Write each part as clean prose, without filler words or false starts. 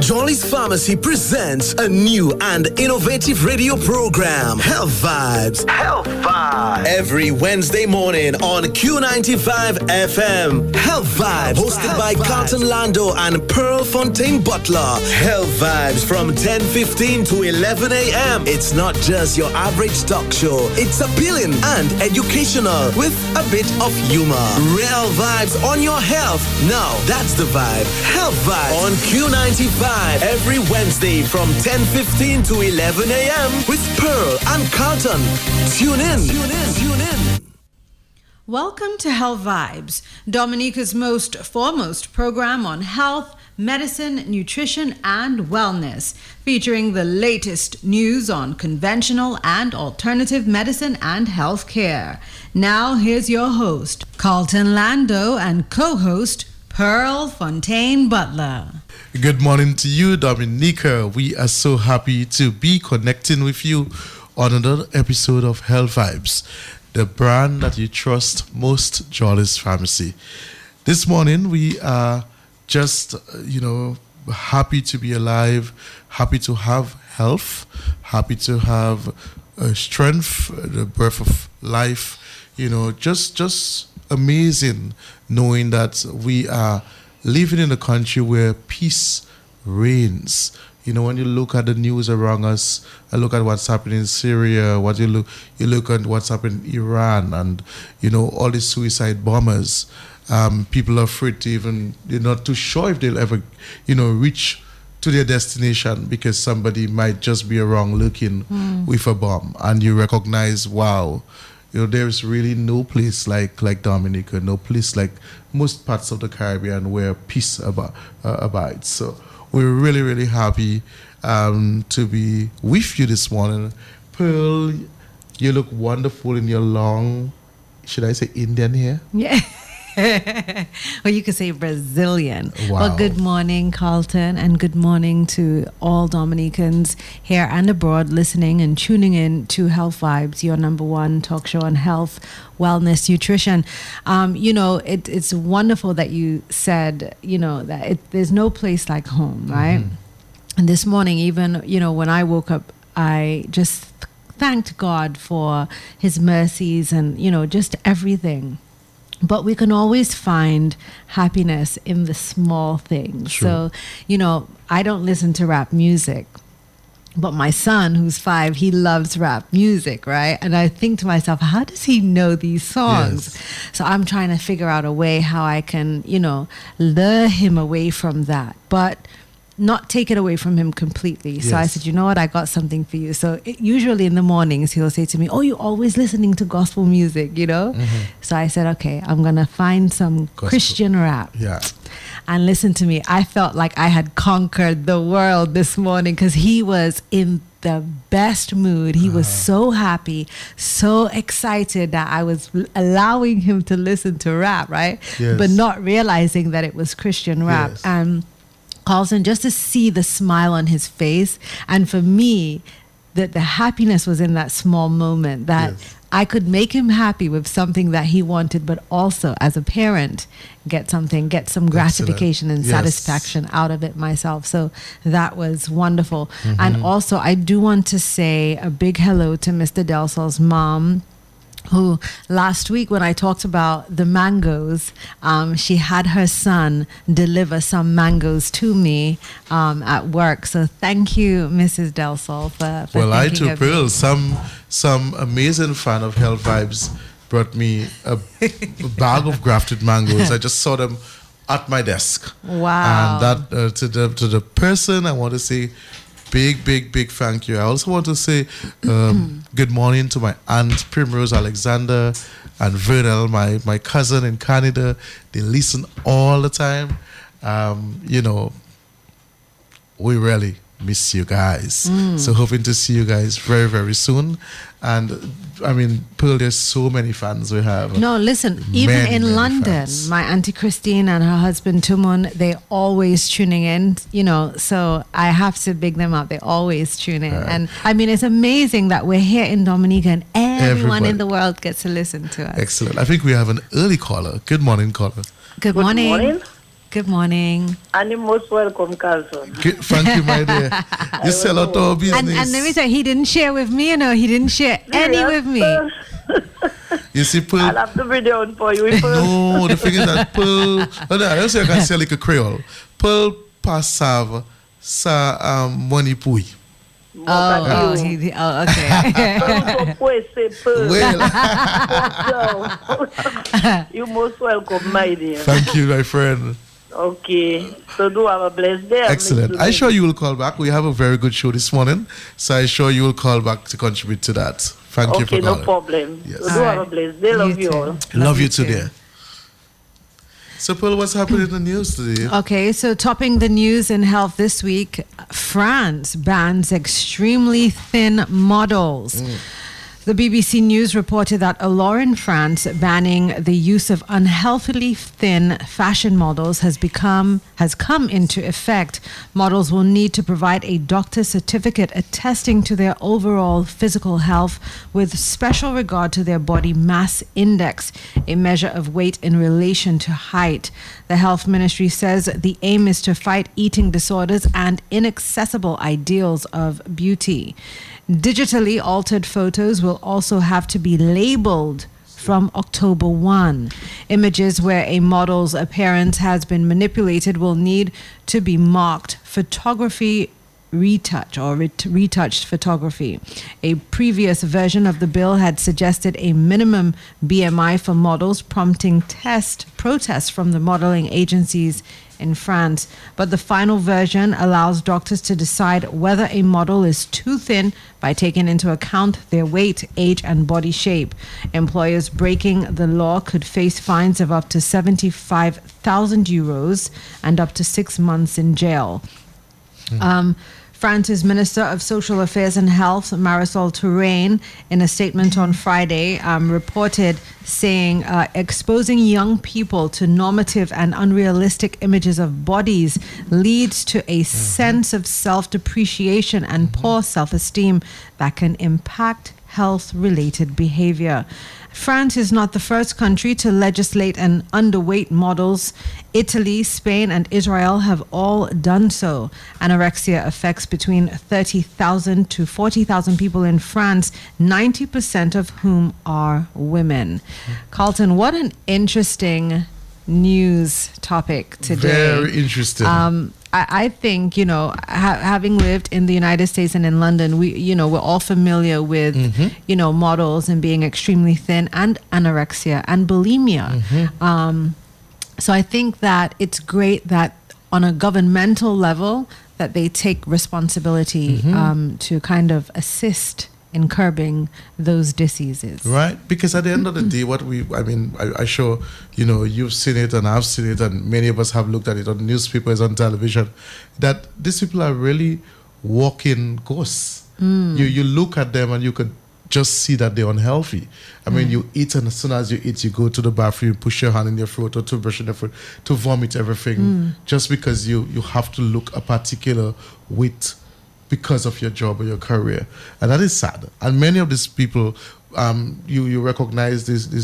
Jolly's Pharmacy presents a new and innovative radio program, Health Vibes. Health Vibes. Every Wednesday morning on Q95 FM. Health Vibes, hosted by Carlton Lando and Pearl Fontaine Butler. Health Vibes from 10:15 to 11 a.m. It's not just your average talk show. It's appealing and educational with a bit of humor. Real vibes on your health. Now, that's the vibe. Health Vibes on Q95 every Wednesday from 10:15 to 11 a.m. with Pearl and Carlton. Tune in. Welcome to Health Vibes, Dominica's most foremost program on health, medicine, nutrition, and wellness, featuring the latest news on conventional and alternative medicine and health care. Now, here's your host, Carlton Lando, and co-host, Pearl Fontaine Butler. Good morning to you, Dominica. We are so happy to be connecting with you on another episode of Health Vibes, the brand that you trust most, Jolly's Pharmacy. This morning, we are just, happy to be alive, happy to have health, happy to have strength, the breath of life, just amazing knowing that we are living in a country where peace reigns. When you look at the news around us, I look at what's happening in Syria, you look at what's happening in Iran, and all these suicide bombers. People are afraid to even, they're not too sure if they'll ever, reach to their destination because somebody might just be around looking with a bomb, and you recognize, wow. There's really no place like Dominica, no place like most parts of the Caribbean where peace abides. So we're really, really happy to be with you this morning. Pearl, you look wonderful in your long, should I say Indian hair? Yeah. Or you could say Brazilian. Wow. Well, good morning, Carlton, and good morning to all Dominicans here and abroad listening and tuning in to Health Vibes, your number one talk show on health, wellness, nutrition. It's wonderful that you said, that there's no place like home, right? Mm-hmm. And this morning, even, when I woke up, I just thanked God for his mercies and, just everything. But we can always find happiness in the small things. Sure. So, I don't listen to rap music, but my son, who's 5, he loves rap music, right? And I think to myself, how does he know these songs? Yes. So I'm trying to figure out a way how I can, lure him away from that. But not take it away from him completely. Yes. So I said, you know what, I got something for you. So usually in the mornings, he'll say to me, oh, you're always listening to gospel music, Mm-hmm. So I said, okay, I'm going to find some gospel. Christian rap. Yeah. And listen to me, I felt like I had conquered the world this morning because he was in the best mood. He was so happy, so excited that I was allowing him to listen to rap, right? Yes. But not realizing that it was Christian rap. Yes. And Carlson, just to see the smile on his face, and for me, that the happiness was in that small moment, that Yes. I could make him happy with something that he wanted, but also as a parent, get some gratification and Yes. satisfaction out of it myself. So that was wonderful. Mm-hmm. And also, I do want to say a big hello to Mr. Delsol's mom, who last week when I talked about the mangoes, she had her son deliver some mangoes to me at work. So thank you, Mrs. Delsol, for Well, I thinking too, of me. Pearl, some amazing fan of Health Vibes brought me a bag of grafted mangoes. I just saw them at my desk. Wow. And that to the person, I want to say big thank you. I also want to say good morning to my aunt Primrose Alexander and Vernel, my cousin in Canada. They listen all the time. We really miss you guys. So hoping to see you guys very, very soon. And I mean, Pearl, there's so many fans we have. No, listen, even Many in London, fans. my Auntie Christine and her husband Tumun, they always tuning in, so I have to big them up. They always tune in. Right. And I mean, it's amazing that we're here in Dominica and everyone Everybody. in the world gets to listen to us. Excellent. I think we have an early caller. Good morning, caller. Good morning. morning. Good morning. And you're most welcome, Carlson. Thank you, my dear. You sell out our business. And let me tell you, he didn't share with me, he didn't share any with me. You see, Pearl. I'll have to bring it on for you. No, the thing is that Pearl. I don't say I can sell like a Creole. Pearl passav sa money pui. Okay. Well, you're most welcome, my dear. Thank you, my friend. Okay, so do have a blessed day. Excellent. I'm sure you will call back. We have a very good show this morning, so I'm sure you will call back to contribute to that. Thank you for calling. Okay, no problem. Yes. So do have a blessed day. Love you all. Love you too, dear. So, Pearl, what's happening in the news today? Okay, so topping the news in health this week, France bans extremely thin models. The BBC News reported that a law in France banning the use of unhealthily thin fashion models has come into effect. Models will need to provide a doctor's certificate attesting to their overall physical health with special regard to their body mass index, a measure of weight in relation to height. The Health Ministry says the aim is to fight eating disorders and inaccessible ideals of beauty. Digitally altered photos will also have to be labeled from October 1. Images where a model's appearance has been manipulated will need to be marked photography retouch or retouched photography. A previous version of the bill had suggested a minimum BMI for models, prompting protests from the modeling agencies in France. But the final version allows doctors to decide whether a model is too thin by taking into account their weight, age, and body shape. Employers breaking the law could face fines of up to 75,000 euros and up to 6 months in jail. France's Minister of Social Affairs and Health, Marisol Touraine, in a statement on Friday, reported saying exposing young people to normative and unrealistic images of bodies leads to a sense of self-depreciation and poor self-esteem that can impact health-related behavior. France is not the first country to legislate an underweight models. Italy, Spain, and Israel have all done so. Anorexia affects between 30,000 to 40,000 people in France, 90% of whom are women. Carlton, what an interesting news topic today. Very interesting. I think, having lived in the United States and in London, we're all familiar with, models and being extremely thin and anorexia and bulimia. So I think that it's great that on a governmental level that they take responsibility to kind of assist in curbing those diseases. Right, because at the end of the day, I'm sure, you've seen it and I've seen it and many of us have looked at it on newspapers, on television, that these people are really walking ghosts. You look at them and you could just see that they're unhealthy. I mean, you eat, and as soon as you eat, you go to the bathroom, you push your hand in your throat or toothbrush in your throat to vomit everything, just because you have to look a particular weight because of your job or your career. And that is sad. And many of these people, you recognize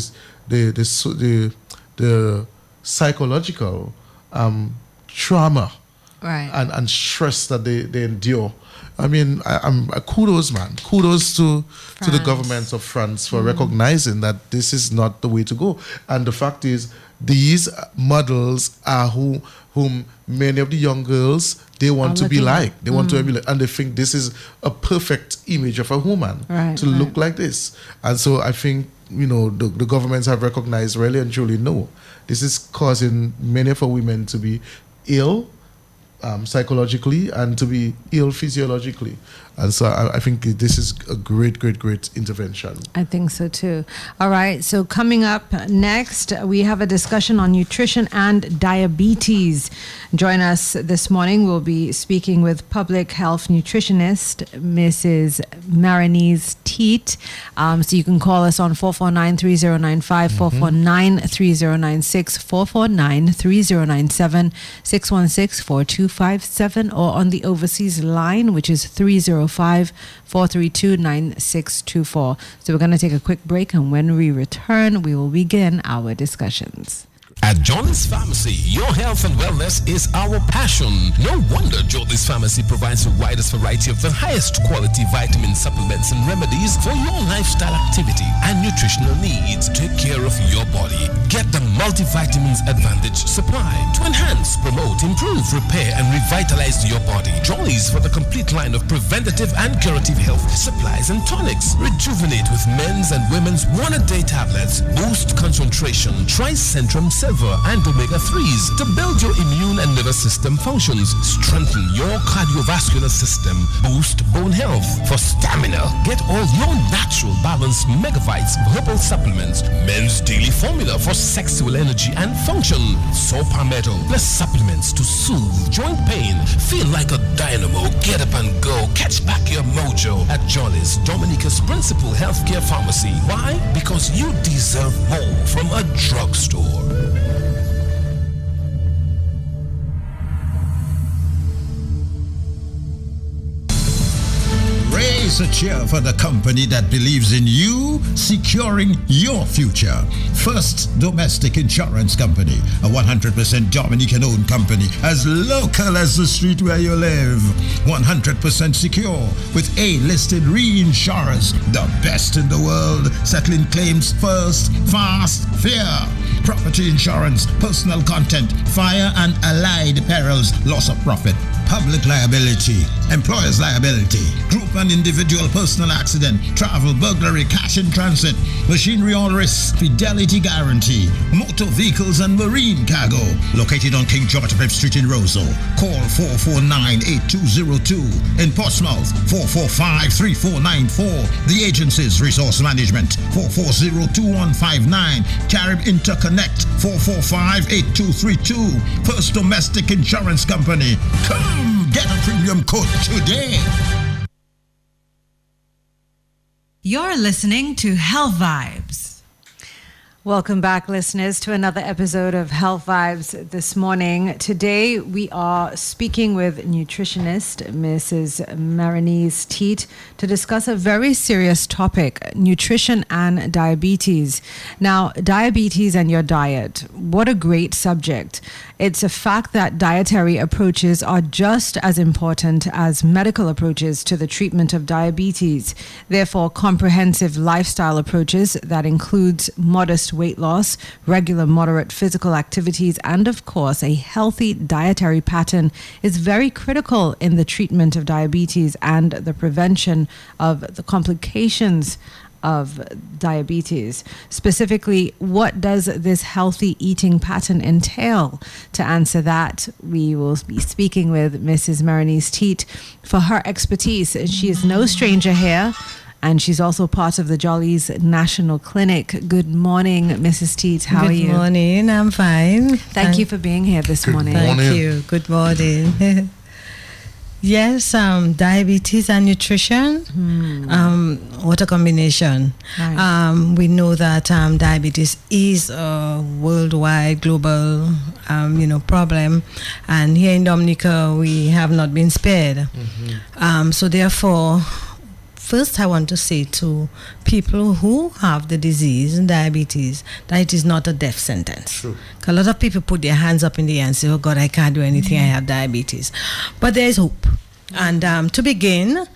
the psychological trauma, right, and stress that they endure. I mean, I'm kudos to the government of France for recognizing that this is not the way to go. And the fact is, these models are whom many of the young girls, they want to be like. They want to emulate, and they think this is a perfect image of a woman to look like this. And so I think, the governments have recognized really and truly, no, this is causing many of our women to be ill psychologically and to be ill physiologically. And so I think this is a great intervention. I think so too. All right, so coming up next, we have a discussion on nutrition and diabetes. Join us this morning. We'll be speaking with public health nutritionist, Mrs. Marinese Teat. So you can call us on 449-3095, 449-3096, 449-3097, 616-4257, or on the overseas line, which is 305-432-9624. So we're going to take a quick break, and when we return, we will begin our discussions. At Jolly's Pharmacy, your health and wellness is our passion. No wonder Jolly's Pharmacy provides the widest variety of the highest quality vitamin supplements and remedies for your lifestyle activity and nutritional needs. Take care of your body. Get the multivitamins Advantage supply to enhance, promote, improve, repair, and revitalize your body. Jolly's for the complete line of preventative and curative health supplies and tonics. Rejuvenate with men's and women's one-a-day tablets. Boost concentration. Tricentrum Silver and omega-3s to build your immune and nervous system functions, strengthen your cardiovascular system, boost bone health. For stamina, get all your natural balanced megavites herbal supplements, men's daily formula for sexual energy and function, Saw Palmetto plus supplements to soothe joint pain. Feel like a dynamo, get up and go, catch back your mojo at Jolly's, Dominica's principal healthcare pharmacy. Why? Because you deserve more from a drugstore. Raise a cheer for the company that believes in you, securing your future. First Domestic Insurance Company, a 100% Dominican-owned company, as local as the street where you live. 100% secure, with A-listed reinsurers, the best in the world, settling claims first, fast, fair. Property insurance, personal content, fire and allied perils, loss of profit, public liability, employer's liability, group and individual personal accident, travel, burglary, cash in transit, machinery all risk, fidelity guarantee, motor vehicles and marine cargo. Located on King George V Street in Roseau. Call 449-8202. In Portsmouth, 445-3494. The agency's resource management, 440-2159. Carib Interconnect, 445-8232. First Domestic Insurance Company. Come get a premium quote today. You're listening to Health Vibes. Welcome back, listeners, to another episode of Health Vibes this morning. Today, we are speaking with nutritionist Mrs. Marinese Teat to discuss a very serious topic, nutrition and diabetes. Now, diabetes and your diet, what a great subject. It's a fact that dietary approaches are just as important as medical approaches to the treatment of diabetes. Therefore, comprehensive lifestyle approaches that includes modest weight loss, regular moderate physical activities, and of course, a healthy dietary pattern is very critical in the treatment of diabetes and the prevention of the complications of diabetes. Specifically, what does this healthy eating pattern entail? To answer that, we will be speaking with Mrs. Marinese Teat for her expertise. She is no stranger here, and she's also part of the Jolly's National Clinic. Good morning, Mrs. Teat. How are you? Good morning. I'm fine. Thank you for being here this morning. Thank you. Good morning. Yes, diabetes and nutrition. What a combination. Right. We know that diabetes is a worldwide, global, problem. And here in Dominica, we have not been spared. So therefore, first, I want to say to people who have the disease, diabetes, that it is not a death sentence. True. A lot of people put their hands up in the air and say, oh God, I can't do anything, I have diabetes. But there is hope. And to begin,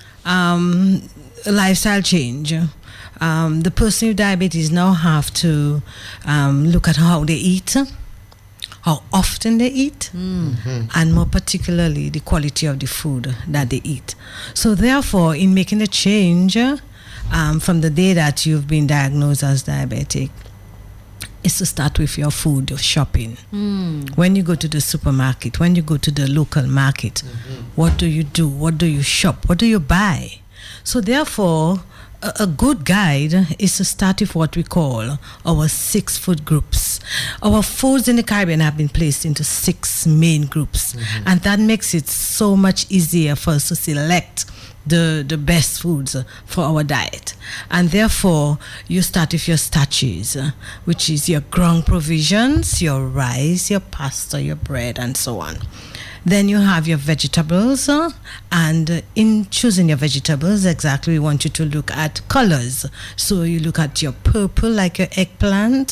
lifestyle change. The person with diabetes now have to look at how they eat, how often they eat, and more particularly the quality of the food that they eat. So therefore, in making a change from the day that you've been diagnosed as diabetic, is to start with your food, your shopping. When you go to the supermarket, when you go to the local market, what do you do? What do you shop? What do you buy? So therefore, a good guide is to start with what we call our 6 food groups. Our foods in the Caribbean have been placed into 6 main groups, and that makes it so much easier for us to select the best foods for our diet. And therefore, you start with your starches, which is your ground provisions, your rice, your pasta, your bread, and so on. Then you have your vegetables, and in choosing your vegetables, exactly, we want you to look at colors. So you look at your purple, like your eggplant.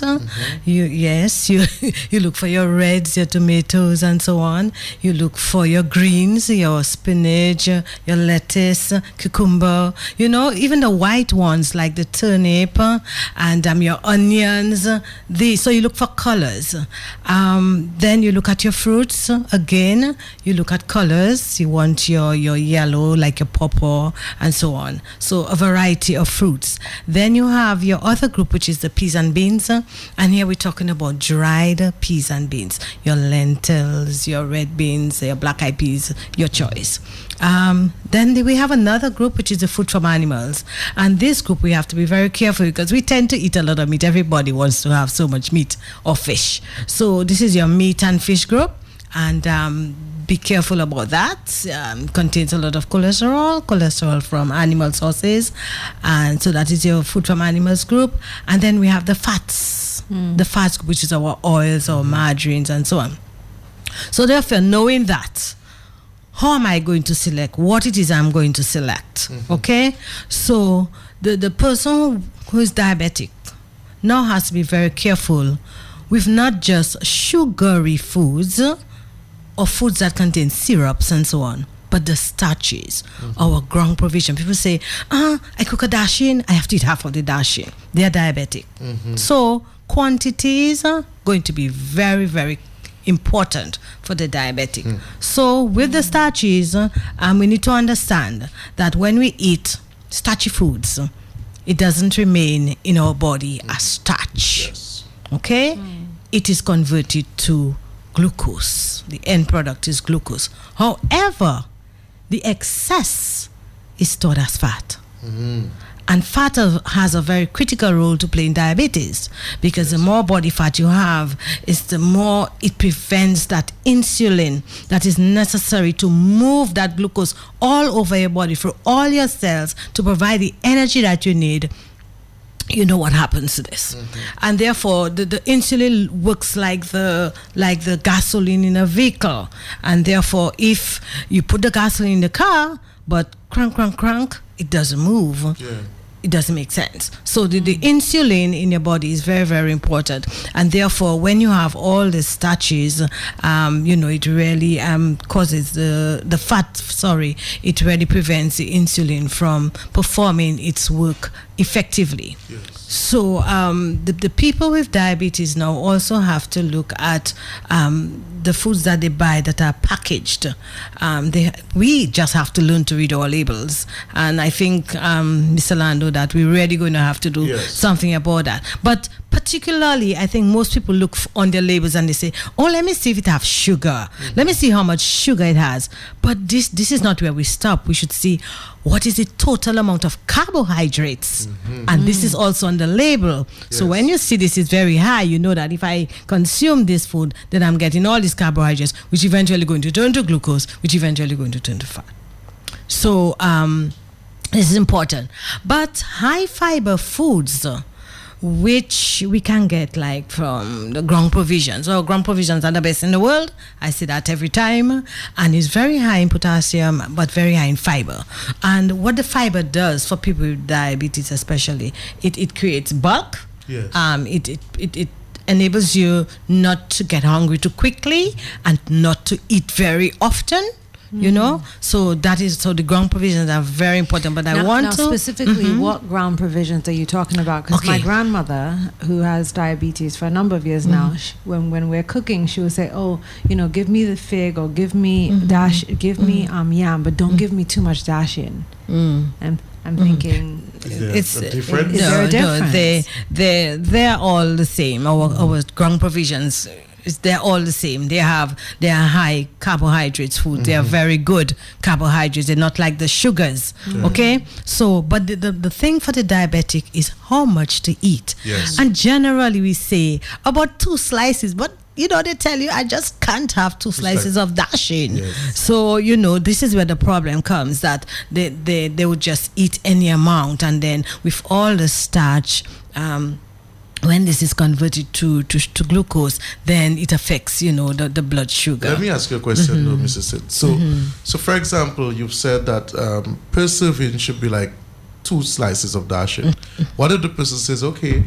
You look for your reds, your tomatoes, and so on. You look for your greens, your spinach, your lettuce, cucumber. Even the white ones like the turnip and your onions. So you look for colors. Then you look at your fruits again. You look at colors. You want your yellow, like your pawpaw, and so on. So a variety of fruits. Then you have your other group, which is the peas and beans. And here we're talking about dried peas and beans. Your lentils, your red beans, your black-eyed peas, your choice. Then we have another group, which is the food from animals. And this group, we have to be very careful because we tend to eat a lot of meat. Everybody wants to have so much meat or fish. So this is your meat and fish group. And be careful about that. Contains a lot of cholesterol from animal sources. And so that is your food from animals group. And then we have the fats. The fats, which is our oils, our margarines, and so on. So therefore, knowing that, how am I going to select what it is I'm going to select? Okay? So the person who is diabetic now has to be very careful with not just sugary foods or foods that contain syrups and so on, but the starches, our ground provision. People say, I cook a dash-in, I have to eat half of the dash-in. They are diabetic. So quantities are going to be very, very important for the diabetic. So with the starches, we need to understand that when we eat starchy foods, it doesn't remain in our body as starch. Okay? It is converted to glucose. The end product is glucose. However, the excess is stored as fat. And fat has a very critical role to play in diabetes, because the more body fat you have, the more it prevents that insulin that is necessary to move that glucose all over your body through all your cells to provide the energy that you need. You know what happens to this. And therefore the insulin works like the gasoline in a vehicle. And therefore if you put the gasoline in the car but crank, it doesn't move. It doesn't make sense. So the insulin in your body is very, very important. And therefore, when you have all the starches, it really causes the fat, it really prevents the insulin from performing its work effectively. So the people with diabetes now also have to look at the foods that they buy that are packaged. We just have to learn to read our labels. And I think, Mr. Lando, that we're really going to have to do something about that. But particularly, I think most people look on their labels and they say, let me see if it has sugar. Let me see how much sugar it has. But this is not where we stop. We should see what is the total amount of carbohydrates. And this is also on the label. So when you see this is very high, you know that if I consume this food, then I'm getting all these carbohydrates, which eventually going to turn to glucose, which eventually going to turn to fat. So this is important. But high fiber foods, which we can get like from the ground provisions. So ground provisions are the best in the world. I say that every time. And it's very high in potassium, but very high in fiber. And what the fiber does for people with diabetes especially, it creates bulk. It enables you not to get hungry too quickly and not to eat very often. So the ground provisions are very important. But I want to specifically, what ground provisions are you talking about? Because my grandmother, who has diabetes for a number of years now, when we're cooking, she will say, give me the fig, or give me yam, but don't give me too much dash in. And I'm thinking it's a difference. They're all the same. Our ground provisions, they're all the same. They are high carbohydrates food. They are very good carbohydrates. They're not like the sugars. Okay? So, but the thing for the diabetic is how much to eat. And generally we say about 2 slices, but they tell you I just can't have 2 slices of dash-in. So, this is where the problem comes, that they would just eat any amount, and then with all the starch, when this is converted to glucose, then it affects, the blood sugar. Let me ask you a question, though, Mrs. Sid. So for example, you've said that per serving should be like 2 slices of dashing. What if the person says, okay,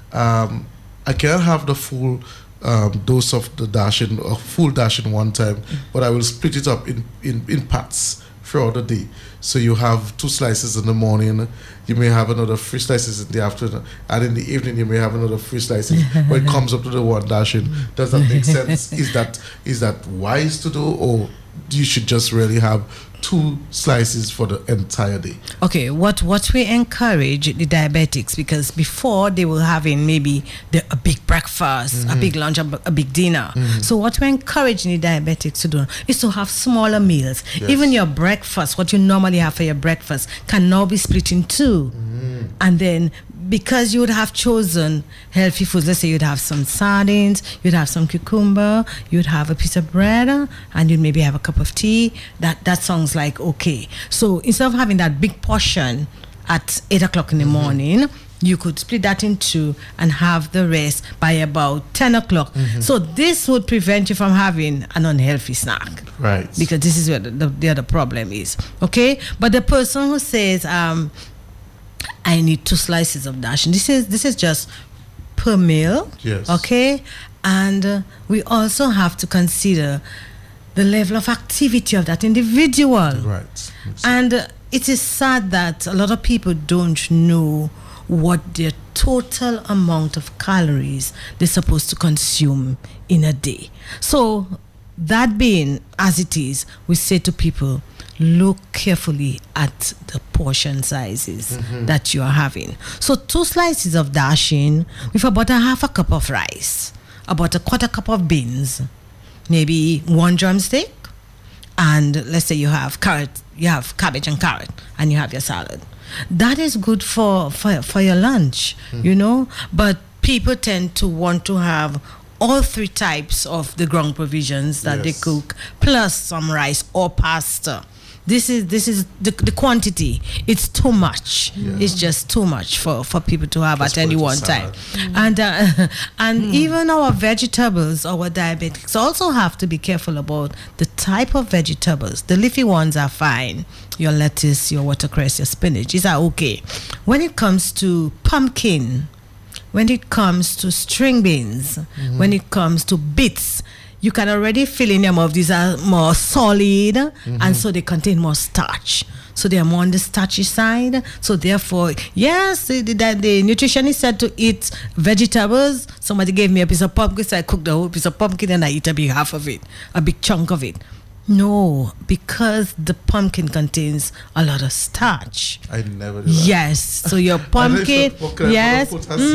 I can't have the full dose of the dashing, or full dashing one time, but I will split it up in parts throughout the day. So you have 2 slices in the morning, you may have another 3 slices in the afternoon, and in the evening you may have another 3 slices when it comes up to the one dashing. Does that make sense? Is that wise to do, or you should just really have 2 slices for the entire day? Okay, what we encourage the diabetics, because before they were having maybe a big breakfast, a big lunch, a big dinner. So what we're encouraging the diabetics to do is to have smaller meals. Yes. Even your breakfast, what you normally have for your breakfast, can now be split in 2. And then, because you would have chosen healthy foods, let's say you'd have some sardines, you'd have some cucumber, you'd have a piece of bread, and you'd maybe have a cup of tea, that sounds like okay. So instead of having that big portion at 8 o'clock in the morning, you could split that in 2 and have the rest by about 10 o'clock. So this would prevent you from having an unhealthy snack. Right. Because this is where the other problem is. Okay? But the person who says, I need 2 slices of dashing, this is just per meal. Yes. Okay? And we also have to consider the level of activity of that individual. Right. And it is sad that a lot of people don't know what their total amount of calories they're supposed to consume in a day. So that being as it is, we say to people, look carefully at the portion sizes that you are having. So 2 slices of dashing with about a half a cup of rice, about a quarter cup of beans, maybe 1 drumstick, and let's say you have cabbage and carrot, and you have your salad. That is good for your lunch, but people tend to want to have all 3 types of the ground provisions that they cook, plus some rice or pasta. This is the quantity. It's too much. It's just too much for people to have at any one time. And even our vegetables, our diabetics also have to be careful about the type of vegetables. The leafy ones are fine. Your lettuce, your watercress, your spinach, these are okay. When it comes to pumpkin, when it comes to string beans, when it comes to beets, you can already feel in your mouth these are more solid, and so they contain more starch. So they are more on the starchy side. So therefore, yes, the nutritionist said to eat vegetables. Somebody gave me a piece of pumpkin, so I cooked the whole piece of pumpkin and I eat a big half of it, a big chunk of it. No, because the pumpkin contains a lot of starch. I never do that. Yes, so your pumpkin, yes,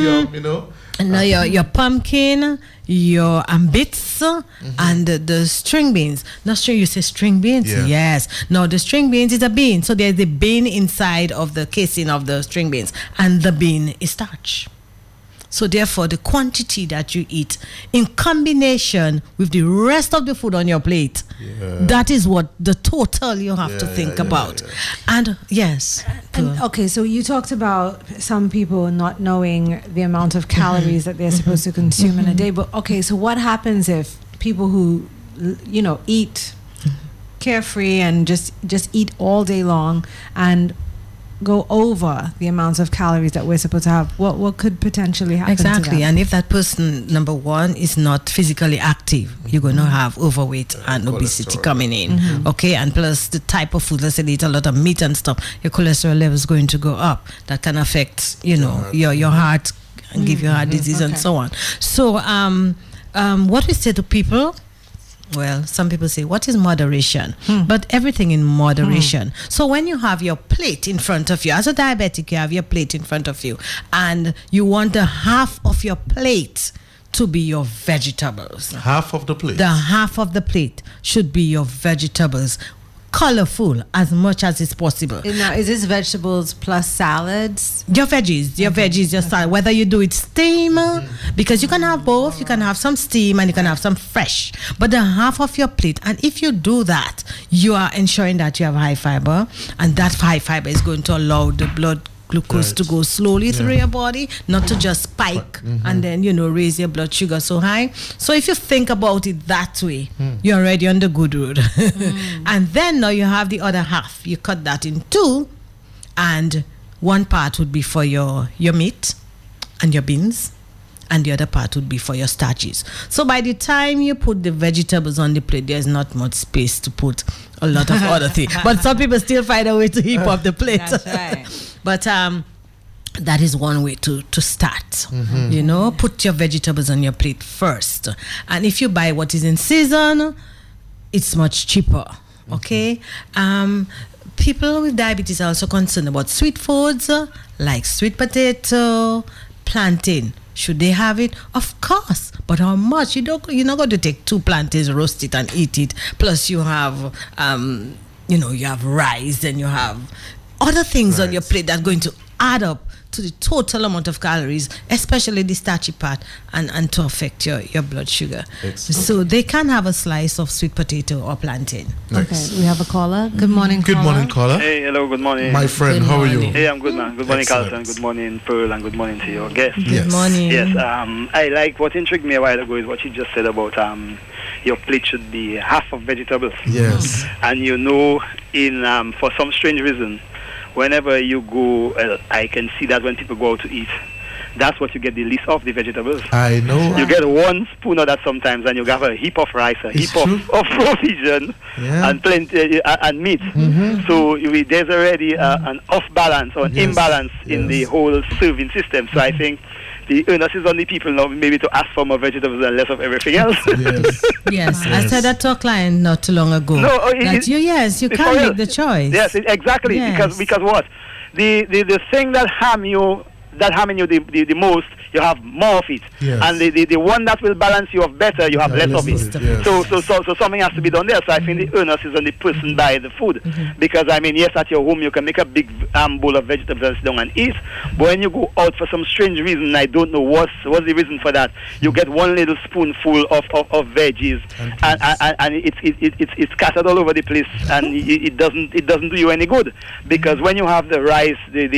no, your pumpkin, your beets, and the string beans. Not sure you say string beans? Yeah. Yes. No, the string beans is a bean. So there's the bean inside of the casing of the string beans, and the bean is starch. So therefore, the quantity that you eat in combination with the rest of the food on your plate, that is what the total you have to think about. And yes. And okay, so you talked about some people not knowing the amount of calories that they're supposed to consume in a day. But okay, so what happens if people who, eat carefree and just eat all day long and go over the amounts of calories that we're supposed to have? What could potentially happen to them? And if that person, number one, is not physically active, you're going to have overweight and obesity coming in. Okay, and plus the type of food, let's say they eat a lot of meat and stuff, your cholesterol level is going to go up. That can affect your heart and give you heart disease and so on. So what we say to people, well, some people say, what is moderation? But everything in moderation. So when you have your plate in front of you, as a diabetic, you have your plate in front of you, and you want the half of your plate to be your vegetables. Half of the plate? The half of the plate should be your vegetables. Colorful as much as is possible. Now, is this vegetables plus salads? Your veggies, your salad. Whether you do it steam, because you can have both. You can have some steam and you can have some fresh. But the half of your plate, and if you do that, you are ensuring that you have high fiber, and that high fiber is going to allow the blood glucose to go slowly through your body, not to just spike and then, raise your blood sugar so high. So if you think about it that way, you're already on the good road. And then now you have the other half. You cut that in two, and one part would be for your meat and your beans, and the other part would be for your starches. So by the time you put the vegetables on the plate, there's not much space to put a lot of other things. But some people still find a way to heap up the plate. That's right. But that is one way to start. Put your vegetables on your plate first. And if you buy what is in season, it's much cheaper. Okay? People with diabetes are also concerned about sweet foods like sweet potato, plantain. Should they have it? Of course. But how much? You're not going to take 2 plantains, roast it and eat it. Plus you have, you have rice and you have other things on your plate that are going to add up to the total amount of calories, especially the starchy part, and to affect your blood sugar. Excellent. So they can have a slice of sweet potato or plantain. Nice. Okay, we have a caller. Good morning, caller. Good morning, caller. Hey, hello, good morning. My friend, good how morning. are you? Hey, I'm good, man. Good morning, Excellent. Carlton. Good morning, Pearl, and good morning to your guest. Yes. Good morning. Yes, I like what intrigued me a while ago is what you just said about your plate should be half of vegetables. Yes. And in for some strange reason, whenever you go, I can see that when people go out to eat, that's what you get the least of, the vegetables. I know. You get 1 spoon of that sometimes, and you have a heap of rice, a heap of provision, and plenty and meat. So there's already an off balance or an imbalance in the whole serving system. So I think the onus is on the people now maybe to ask for more vegetables and less of everything else. Yes. I said that to a client not too long ago. No, you can make the choice. Yes, exactly. Yes. Because what? The thing that harm you the most, you have more of it. Yes. And the one that will balance you off better, you have less of it. Yes. So something has to be done there. So I think the onus is on the person buying the food. Because yes, at your home you can make a big bowl of vegetables and sit down and eat. But when you go out for some strange reason, I don't know what's the reason for that, you get 1 little spoonful of veggies and it's scattered all over the place, and it doesn't do you any good. Because when you have the rice,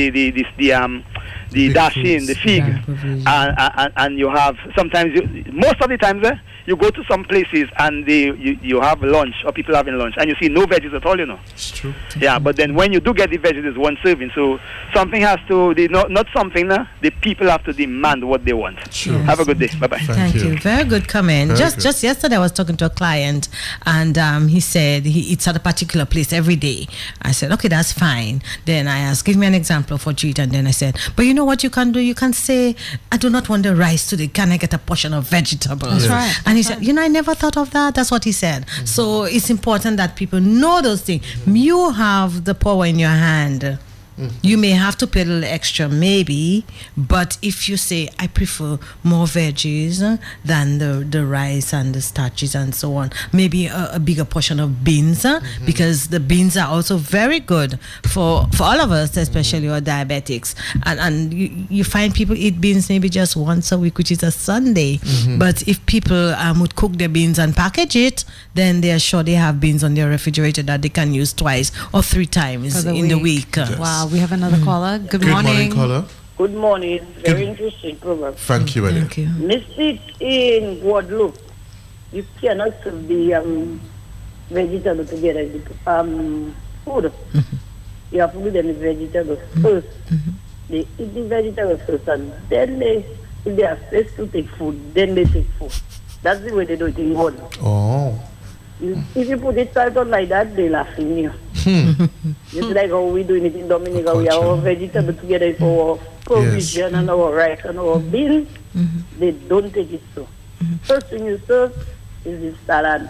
the dashin, the fig, and you have most of the times you go to some places and you have lunch or people having lunch and you see no veggies at all, It's true. Yeah, but then when you do get the veggies, it's 1 serving. So something has to, the people have to demand what they want. Sure. Have a good day. Bye-bye. Thank you. Very good comment. Just yesterday I was talking to a client, and he said he eats at a particular place every day. I said, okay, that's fine. Then I asked, give me an example of what you eat. And then I said, but you know what you can do? You can say, I do not want the rice today. Can I get a portion of vegetables? That's right. And he said, I never thought of that. That's what he said. So it's important that people know those things. You have the power in your hand. You may have to pay a little extra, maybe, but if you say, I prefer more veggies than the rice and the starches and so on, maybe a bigger portion of beans, because the beans are also very good for all of us, especially our diabetics. And you find people eat beans maybe just once a week, which is a Sunday. But if people would cook their beans and package it, then they are sure they have beans on their refrigerator that they can use 2 or 3 times in the week. Yes. Wow, we have another caller. Good morning. Caller. Good morning. Very interesting program. Thank you, Thank you. Mystic in Guadeloupe, you cannot serve the vegetable together with food. You have to do them with vegetables first. They eat the vegetables first, and then if they have space to take food, then they take food. That's the way they do it in Guadeloupe. Oh. If you put it salt on like that, they laugh in you. It's like how we doing it in Dominica. We have our vegetables together for our provision and our rice and our beans. They don't take it so. First thing you serve is the salad.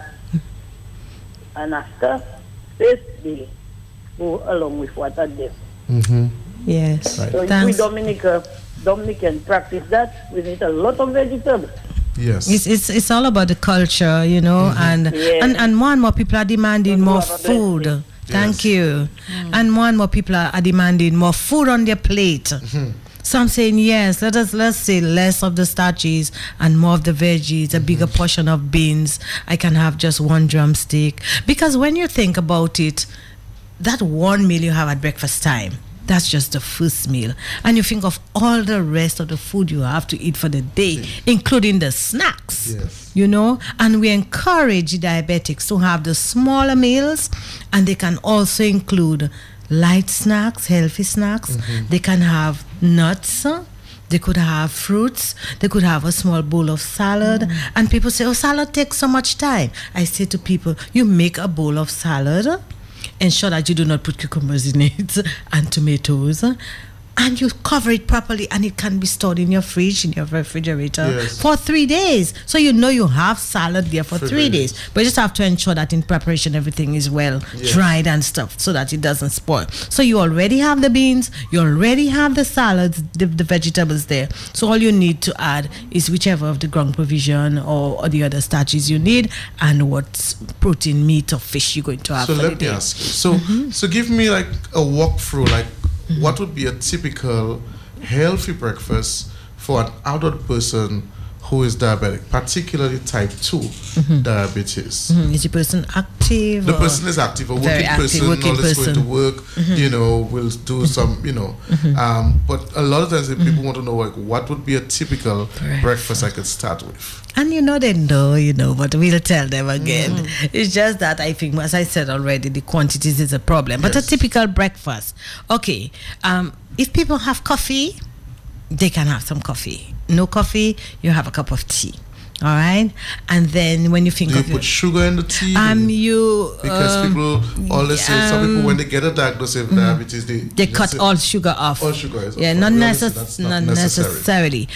And after, first they go along with what are there. Yes. Right. So if we Dominican practice that, we need a lot of vegetables. Yes. It's all about the culture, and more and more people are demanding more food. Thank you. And more people are demanding more food on their plate. So I'm saying yes, let's say less of the starches and more of the veggies, a bigger portion of beans. I can have just 1 drumstick. Because when you think about it, that 1 meal you have at breakfast time, That's just the first meal. And you think of all the rest of the food you have to eat for the day, including the snacks. Yes. You know, and we encourage diabetics to have the smaller meals, and they can also include light snacks, healthy snacks. They can have nuts. They could have fruits. They could have a small bowl of salad. And people say, oh, salad takes so much time. I say to people, you make a bowl of salad, ensure that you do not put cucumbers in it and tomatoes, and you cover it properly, and it can be stored in your fridge, in your refrigerator for 3 days. So you know you have salad there for 3 days. But you just have to ensure that in preparation everything is well dried and stuff so that it doesn't spoil. So you already have the beans, you already have the salads, the vegetables there. So all you need to add is whichever of the ground provision or the other starches you need, and what protein, meat or fish you're going to have. So for let the me day. ask you. So give me like a walkthrough, like what would be a typical healthy breakfast for an adult person who is diabetic, particularly type 2 diabetes? Is the person active? The person is active, a Very working active, person, working always going to person. work, you know, will do some, you know. But a lot of times people want to know, like, what would be a typical breakfast I could start with? And you know they know, but we'll tell them again. It's just that I think, as I said already, the quantities is a problem. But a typical breakfast, okay, if people have coffee, they can have some coffee. No coffee, you have a cup of tea. All right, and then when you think do of you put sugar in the tea? Because people always say, some people when they get a diagnosis of diabetes, they cut all sugar off. All sugar is not necessary. necessarily.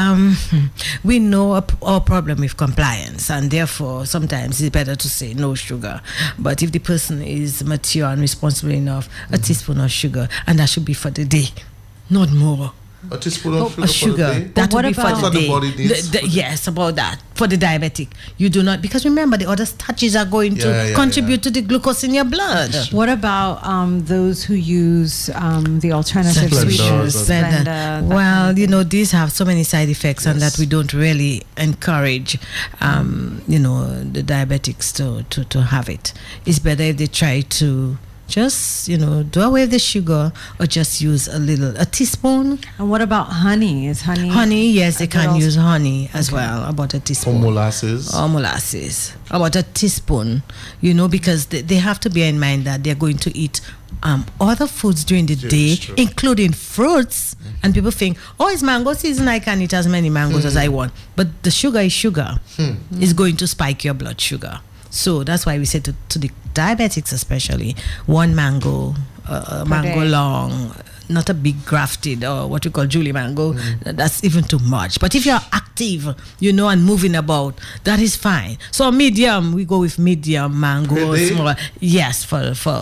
We know our problem with compliance, and therefore sometimes it's better to say no sugar. But if the person is mature and responsible enough, a teaspoon of sugar, and that should be for the day, not more. A teaspoon of sugar, sugar. For the day? That would be for the day. The body needs yes, about that. For the diabetic, you do not, because remember the other starches are going to contribute to the glucose in your blood. What about those who use the alternative sweeteners? Splenda, well, you know, these have so many side effects, and that we don't really encourage, you know, the diabetics to have it. It's better if they try to just, you know, do away with the sugar, or just use a teaspoon. And what about honey? Is honey? Honey, yes, they can use honey as well, about a teaspoon. Or molasses. About a teaspoon, you know, because they have to bear in mind that they're going to eat other foods during the day, including fruits. And people think, oh, it's mango season, I can eat as many mangoes as I want. But the sugar is sugar. It's going to spike your blood sugar. So that's why we say to the diabetics especially, one mango, mango long, not a big grafted or what we call Julie mango. That's even too much. But if you're active, you know, and moving about, that is fine. So medium, we go with medium mango, smaller. Yes, for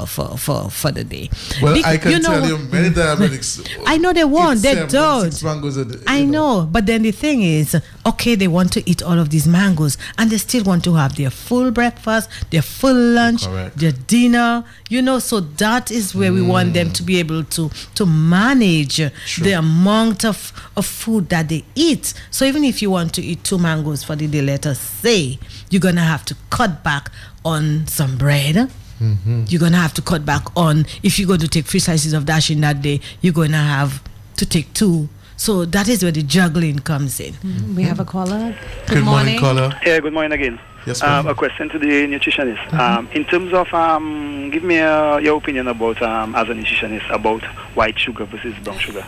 the day. Well, I can tell you, many diabetics. I know they won't. They don't. 6 mangoes a day, I know. But then the thing is, okay, they want to eat all of these mangoes, and they still want to have their full breakfast, their full lunch, their dinner. You know, so that is where we want them to be able to manage the amount of food that they eat. So even if you want to eat 2 mangoes for the day, let us say, you're going to have to cut back on some bread. You're going to have to cut back on, if you're going to take 3 slices of dash in that day, you're going to have to take 2. So that is where the juggling comes in. We have a caller. Good morning, caller. Yeah, good morning again. Yes, a question to the nutritionist. In terms of, give me your opinion about, as a nutritionist, about white sugar versus brown sugar.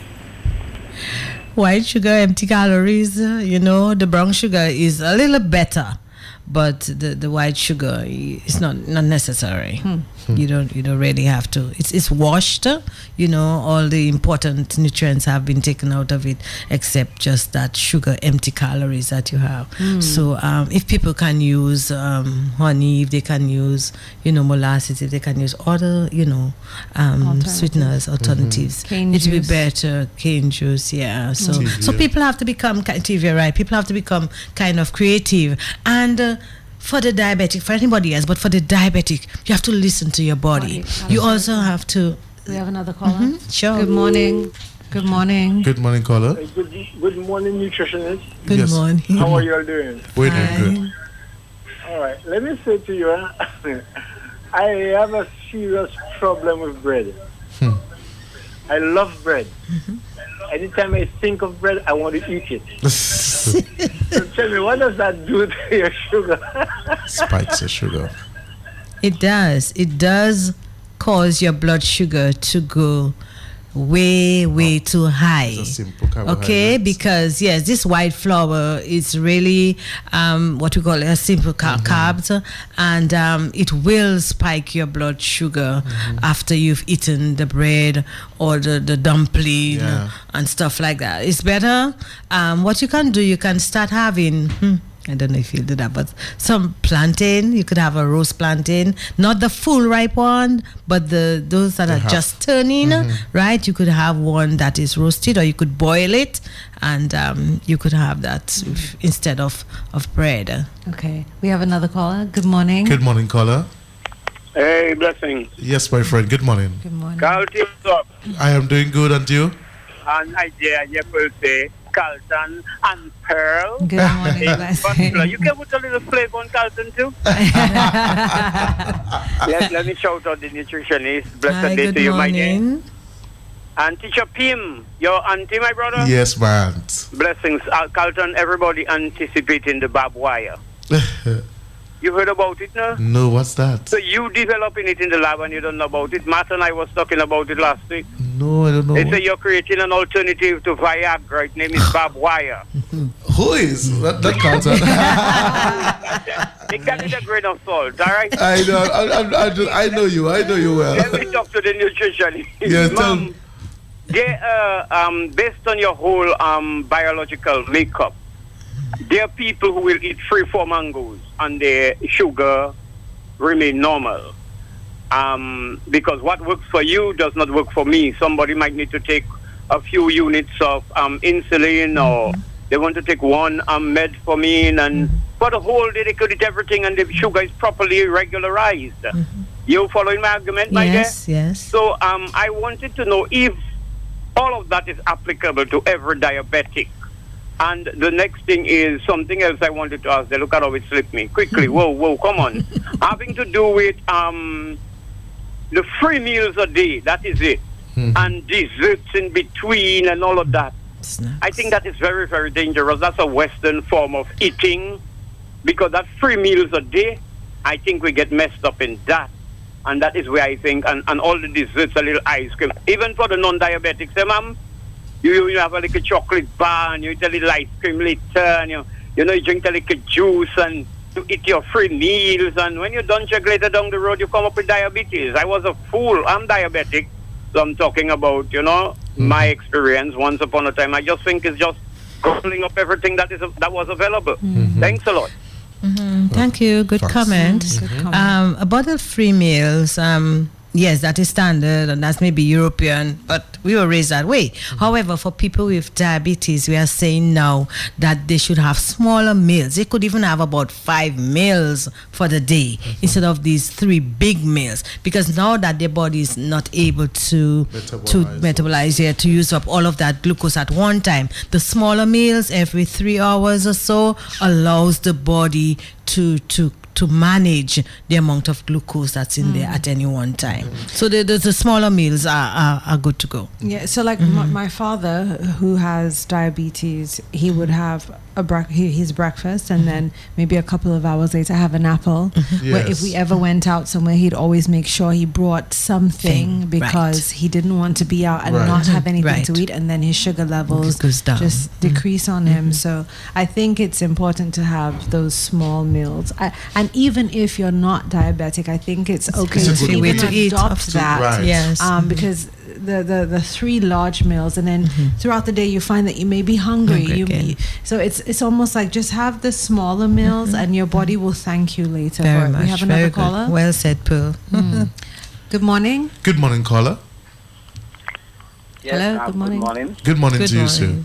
White sugar, empty calories. You know, the brown sugar is a little better, but the white sugar is not necessary. You don't really have to. It's washed. You know, all the important nutrients have been taken out of it, except just that sugar, empty calories that you have. So if people can use honey, if they can use, you know, molasses, if they can use other, you know, sweeteners, alternatives, it will be better. Cane juice, yeah. So people have to become TV, right? People have to become kind of creative. And for the diabetic, for anybody else, but for the diabetic, you have to listen to your body. You also have to. We have another caller. Sure. Good morning. Good morning. Good morning, caller. Good morning, nutritionist. Good morning. How are you all doing? We're doing good. All right. Let me say to you, I have a serious problem with bread. I love bread. Anytime I think of bread, I want to eat it. So tell me, what does that do to your sugar? Spikes your sugar. It does. It does cause your blood sugar to go way too high. It's a simple carbohydrate. Okay, because yes, this white flour is really what we call a simple carbs, and it will spike your blood sugar after you've eaten the bread or the dumpling and stuff like that. It's better. What you can do, you can start having. I don't know if you'll do that, but some plantain. You could have a roast plantain, not the full ripe one, but those that are just turning, right? You could have one that is roasted, or you could boil it, and you could have that instead of bread. Okay, we have another caller. Good morning. Good morning, caller. Hey, blessings. Yes, my friend. Good morning. Good morning. Carl, what's up? I am doing good, and you? And I dare you will say Carlton and Pearl. Good morning, blessing. You can put a little flavor on Carlton too. Let me shout out the nutritionist. Blessed day to you, my dear. And Teacher Pim, your auntie, my brother. Yes, man. Blessings, Carlton. Everybody anticipating the barbed wire. You heard about it, no? No, what's that? So you developing it in the lab and you don't know about it. Matt and I was talking about it last week. No, I don't know. They say you're creating an alternative to Viagra. Its name is barbed wire. Who is? That Carlton. They got it a grain of salt, all right? I know. I know you. I know you well. Let me talk to the nutritionist. Yes, Mom, based on your whole biological makeup, there are people who will eat 3-4 mangoes and their sugar remain normal. Because what works for you does not work for me. Somebody might need to take a few units of insulin, or they want to take one metformin, and for the whole day they could eat everything and the sugar is properly regularized. You following my argument, my dear? Yes. So I wanted to know if all of that is applicable to every diabetic. And the next thing is something else I wanted to ask. Look at how it slipped me. Quickly, whoa, come on. Having to do with the 3 meals a day, that is it. And desserts in between and all of that. Snacks. I think that is very, very dangerous. That's a Western form of eating. Because that 3 meals a day, I think we get messed up in that. And that is where I think, and all the desserts, a little ice cream. Even for the non-diabetics, ma'am, you have a little chocolate bar and you eat a little ice cream later, and you drink a little juice and you eat your 3 meals, and when you're done check later down the road you come up with diabetes. I was a fool. I'm diabetic, so I'm talking about my experience once upon a time. I just think it's just gobbling up everything that was available. Thanks a lot. Thank you. Good comment. About the 3 meals, yes, that is standard, and that's maybe European, but we were raised that way. However, for people with diabetes, we are saying now that they should have smaller meals. They could even have about 5 meals for the day instead of these 3 big meals, because now that their body is not able to metabolize, to use up all of that glucose at one time, the smaller meals every 3 hours or so allows the body to manage the amount of glucose that's in there at any one time. So the smaller meals are good to go. Yeah, so like my father, who has diabetes, he would have his breakfast, and then maybe a couple of hours later have an apple. Where if we ever went out somewhere, he'd always make sure he brought something, because he didn't want to be out and not have anything to eat, and then his sugar levels just decrease on him. So I think it's important to have those small meals. And even if you're not diabetic, I think it's okay to even adopt that. Yes. Because the 3 large meals, and then throughout the day you find that you may be hungry. So it's almost like just have the smaller meals, and your body will thank you later for it. We have another caller. Well said, Pearl. Good morning. Good morning, caller. Yes, hello. Good morning. Good morning to you, sir.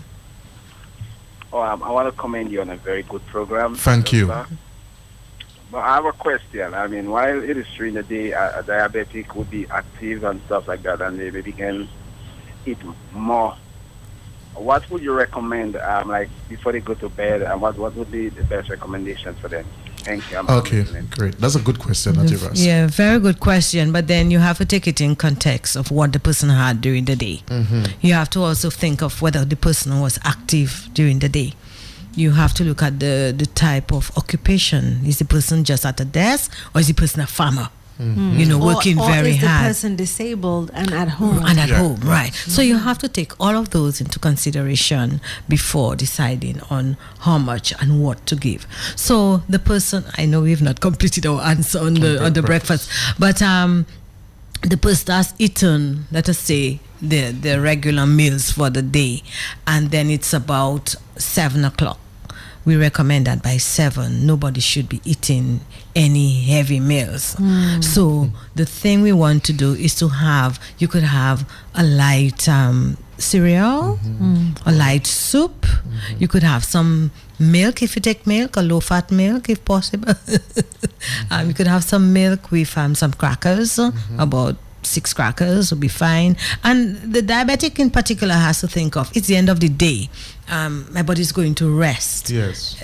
Oh, I want to commend you on a very good program. Thank you. But I have a question. I mean, while it is during the day, a diabetic would be active and stuff like that, and they maybe can eat more. What would you recommend, like before they go to bed, and what would be the best recommendations for them? Thank you. Okay, great. That's a good question that you've asked. Yeah, very good question. But then you have to take it in context of what the person had during the day. You have to also think of whether the person was active during the day. You have to look at the type of occupation. Is the person just at a desk, or is the person a farmer? Working very hard. Or is the hard. person disabled and at home? And at home, right. So you have to take all of those into consideration before deciding on how much and what to give. So the person, I know we've not completed our answer on the breakfast, but the person has eaten, let us say, the regular meals for the day, and then it's about 7 o'clock. We recommend that by 7, nobody should be eating any heavy meals. So the thing we want to do is you could have a light cereal, a light soup. You could have some milk if you take milk, a low-fat milk if possible. You could have some milk with some crackers, about 6 crackers would be fine. And the diabetic in particular has to think of, it's the end of the day. My body's going to rest. Yes.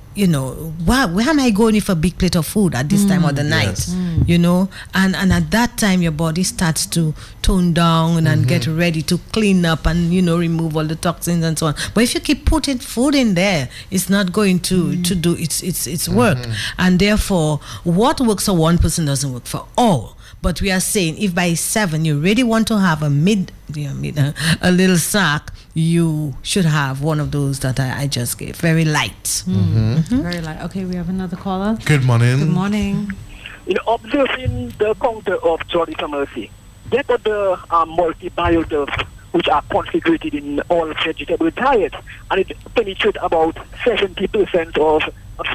Where am I going with a big plate of food at this time of the night? And at that time your body starts to tone down and get ready to clean up and remove all the toxins and so on. But if you keep putting food in there, it's not going to do its work. And therefore what works for one person doesn't work for all. But we are saying if by 7 you really want to have a little snack, you should have one of those that I just gave. Very light. Very light. Okay, we have another caller. Good morning. Good morning. Observing the counter of Jolly Mercy, get the multibiotics which are configured in all vegetable diets, and it penetrates about 70% of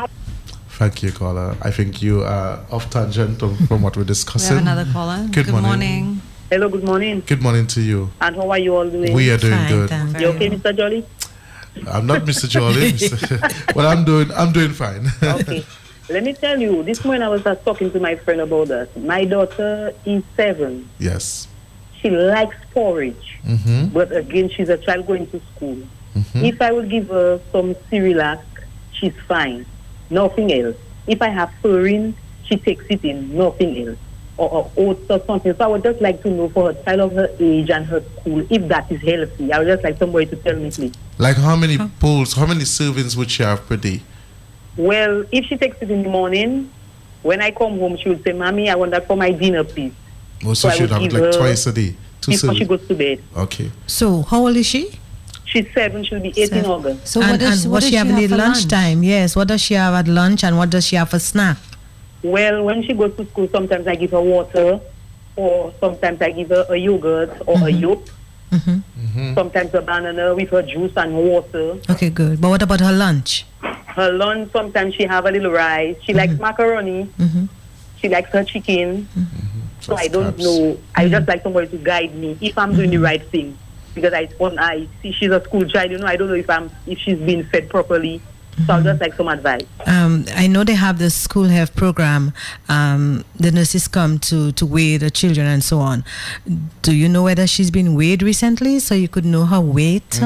Thank you, caller. I think you are off tangent from what we're discussing. We have another caller. Good morning. Hello, good morning. Good morning to you. And how are you all doing? We are doing Fine, good. You okay, Mr. Jolly? I'm not Mr. Jolly, but I'm doing fine. Okay. Let me tell you, this morning I was just talking to my friend about that. My daughter is 7. Yes. She likes porridge, but again, she's a child going to school. If I will give her some Cerelac, she's fine. Nothing else. If I have furrin, she takes it in, nothing else. Or oats or something. So I would just like to know for her child of her age and her school, if that is healthy. I would just like somebody to tell me, please. Like how many bowls, how many servings would she have per day? Well, if she takes it in the morning, when I come home, she would say, Mommy, I want that for my dinner, please. Oh, so she would have it like twice a day? 2 before servings? she goes to bed. Okay. So how old is she? She's 7, she'll be 8 in August. So what what does she have for at lunchtime? Yes. What does she have at lunch and what does she have for snack? Well, when she goes to school, sometimes I give her water, or sometimes I give her a yogurt or a yolk. Sometimes a banana with her juice and water. Okay, good. But what about her lunch? Her lunch, sometimes she have a little rice. She likes macaroni. She likes her chicken. So I don't know. I just like somebody to guide me if I'm doing the right thing. Because I see she's a school child, I don't know if she's been fed properly. So I'll just like some advice. I know they have the school health program. The nurses come to weigh the children and so on. Do you know whether she's been weighed recently so you could know her weight?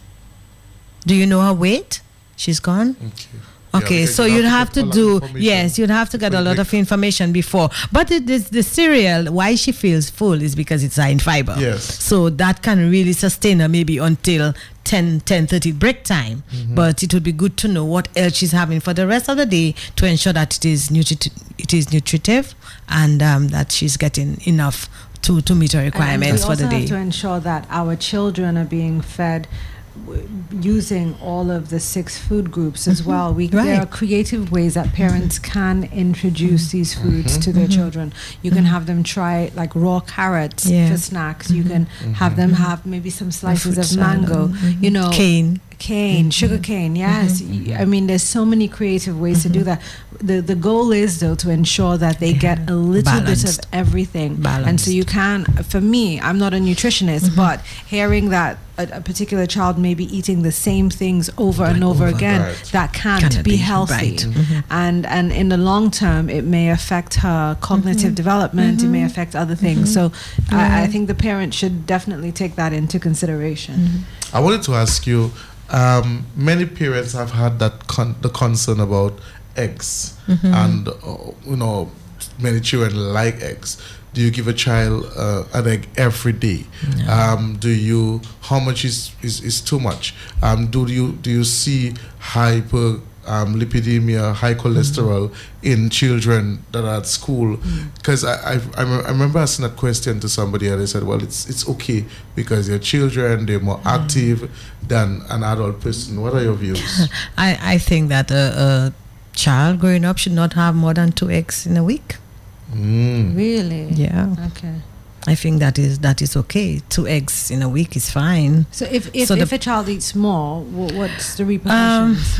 Do you know her weight? She's gone? Okay, so you'd have to you'd have to get a lot of information before. But the cereal, why she feels full is because it's high in fiber. Yes. So that can really sustain her maybe until 10:30 break time. But it would be good to know what else she's having for the rest of the day to ensure that it is nutritive and that she's getting enough to meet her requirements for the day. We also have to ensure that our children are being fed using all of the 6 food groups as well. There are creative ways that parents can introduce these foods to their children. You can have them try like raw carrots for snacks. You can have them have maybe some slices of mango, cane, sugar cane. Yes. I mean, there's so many creative ways to do that. The goal is though to ensure that they get a little bit of everything. And so you can, for me, I'm not a nutritionist, but hearing that a particular child may be eating the same things over and over again, that can't be healthy. And in the long term, it may affect her cognitive development, it may affect other things. So I think the parent should definitely take that into consideration. I wanted to ask you, many parents have had the concern about eggs, and many children like eggs. Do you give a child an egg every day? No. How much is too much? Do you see lipidemia, high cholesterol in children that are at school? Because I remember asking that question to somebody, and they said, well, it's okay because your children, they're more active than an adult person. What are your views? I think that a child growing up should not have more than 2 eggs in a week. Really? Yeah. Okay. I think that is okay. 2 eggs in a week is fine. So if a child eats more, what's the repercussions?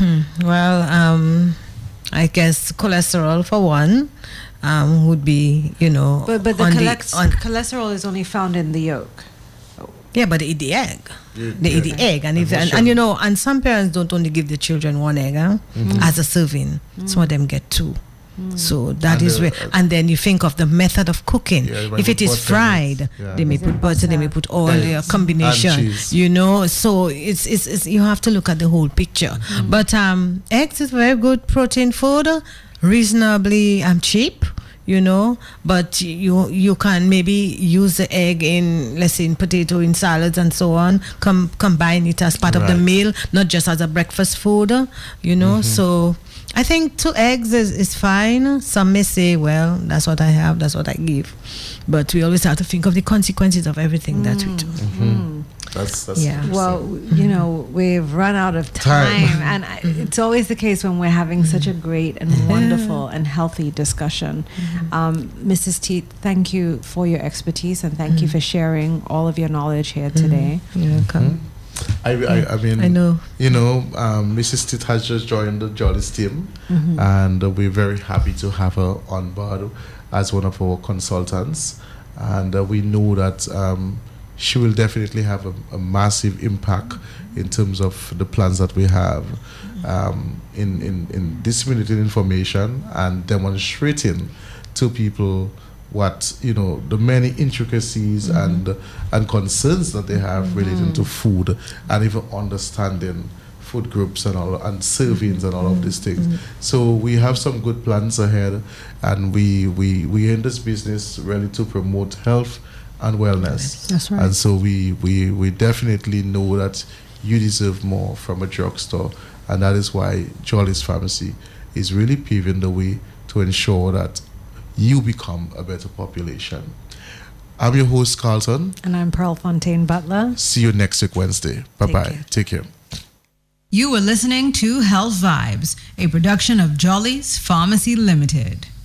I guess cholesterol for one would be, But the cholesterol is only found in the yolk. Yeah, but they eat the egg. They eat the egg, and some parents don't only give the children 1 egg as a serving. Some of them get 2. So that is where, and then you think of the method of cooking. If it is fried, they may put butter, they may put oil, a combination. So it's you have to look at the whole picture. But eggs is very good protein food, reasonably cheap. But you can maybe use the egg in, let's say, in potato, in salads and so on, combine it as part of the meal, not just as a breakfast food, so I think 2 eggs is fine. Some may say, well, that's what I have, that's what I give. But we always have to think of the consequences of everything that we do. That's well, we've run out of time. And it's always the case when we're having such a great and wonderful and healthy discussion. Mrs. Teet, thank you for your expertise and thank you for sharing all of your knowledge here today. You're welcome. I mean, I know. Mrs. Teet has just joined the Jolly's team, and we're very happy to have her on board as one of our consultants. And we know that she will definitely have a massive impact in terms of the plans that we have in disseminating information and demonstrating to people what the many intricacies and concerns that they have relating to food, and even understanding food groups and all, and servings and all of these things. So we have some good plans ahead, and we in this business really to promote health and wellness. That's right. And so we definitely know that you deserve more from a drugstore, and that is why Jolly's Pharmacy is really paving the way to ensure that you become a better population. I'm your host, Carlton. And I'm Pearl Fontaine Butler. See you next week, Wednesday. Bye-bye. Take care. You were listening to Health Vibes, a production of Jolly's Pharmacy Limited.